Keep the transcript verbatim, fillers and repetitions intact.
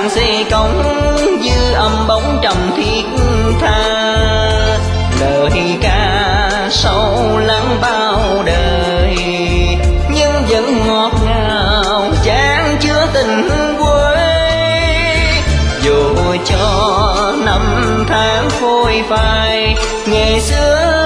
làng xe cống dư âm bóng trầm thiết tha. Lời ca sâu lắng bao đời nhưng vẫn ngọt ngào chan chứa tình quê. Dù cho năm tháng phôi phai ngày xưa